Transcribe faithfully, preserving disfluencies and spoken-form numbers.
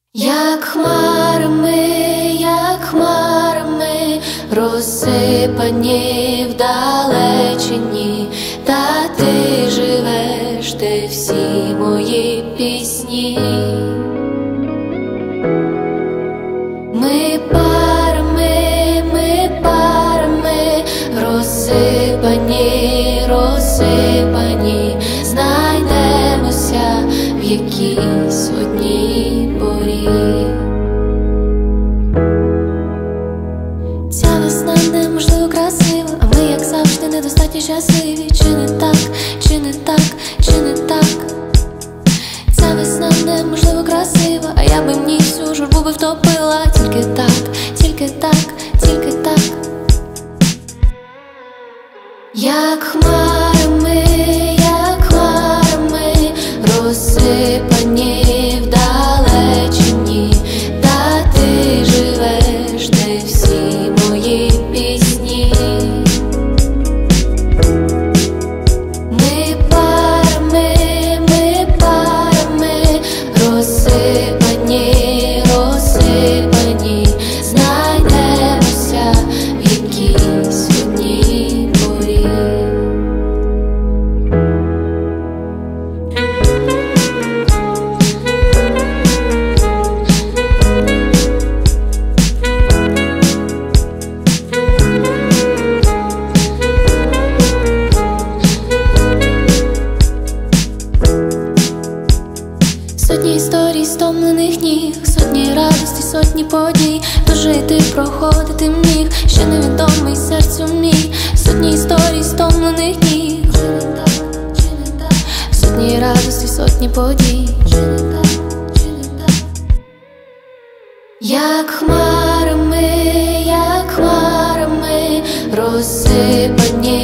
Як хмарами, як хмарами, розсипані в далечині, та ти живеш, де всі мої пісні. Ми парами, ми парами, розсипані, розсипані, знайдемося в якійсь одній порі. Ця весна неможливо красива, а ми, як завжди, недостатньо щасливі. Чи не так, чи не так, чи не так? Ця весна неможливо красива, а я би в ній всю журбу би втопила. Тільки так, тільки так, тільки так. Як хмарами, як хмарами, розсипані в далечині, та ти живеш, де всі мої пісні. Ми парами, ми парами, розсипані, розсипані, знайдемося в якійсь одній порі. Сотні історій, стомлених ніг, сотні радості, сотні подій, дожити, проходити міг, ще невідомий серцю мій. Сотні історій, стомлених ніг, сотні радості, сотні подій. Як хмарами, як хмарами, розсипані